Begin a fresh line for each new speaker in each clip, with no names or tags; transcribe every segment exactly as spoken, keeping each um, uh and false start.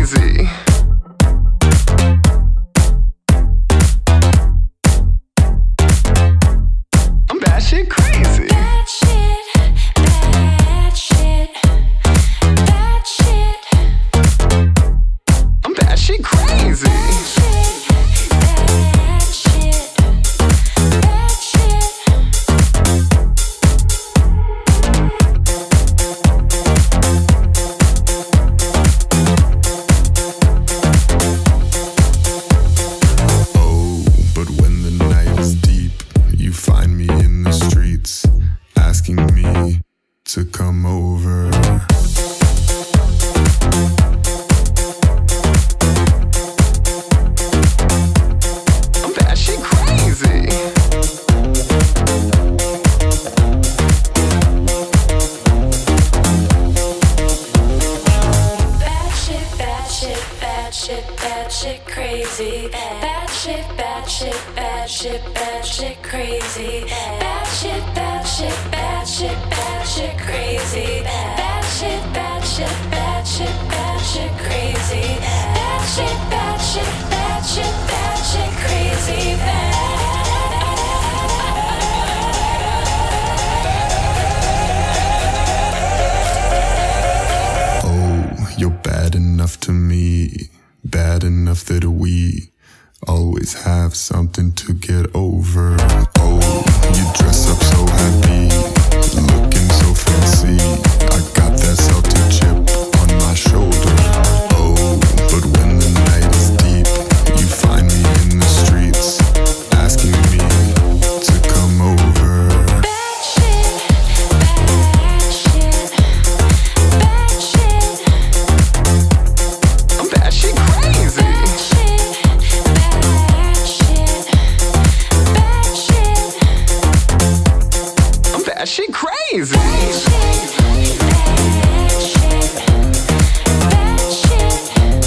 crazy. I'm batshit crazy.
Bad shit, bad shit, bad shit.
I'm batshit crazy.
Bad shit, bad shit.
Oh, but when the night is deep, you find me in the streets, asking me to come over.
I'm batshit crazy.
Bad shit, bad shit, bad shit, bad shit, crazy. Bad shit, bad shit, bad shit, bad shit, crazy. Bad shit, bad shit, bad shit, bad shit, crazy. Bad shit, bad shit, bad shit, bad shit, crazy. Bad shit, bad shit, bad shit, bad shit, crazy. Bad.
Oh, you're bad enough to me, bad enough that we always have something to get over. Oh, you dress up so happy, looking so fancy. I got that salted chip on my shoulder. Oh, but when the night is deep, you find me in the streets, asking me to come over.
Bad shit, bad shit, bad shit.
I'm batshit crazy.
Bad shit, bad shit, bad shit.
I'm batshit crazy.
Bad shit, bad shit, bad shit.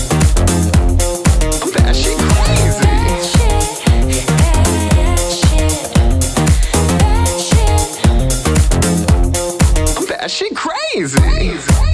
I'm batshit crazy.
Bad shit, bad shit, bad shit.
I'm batshit crazy.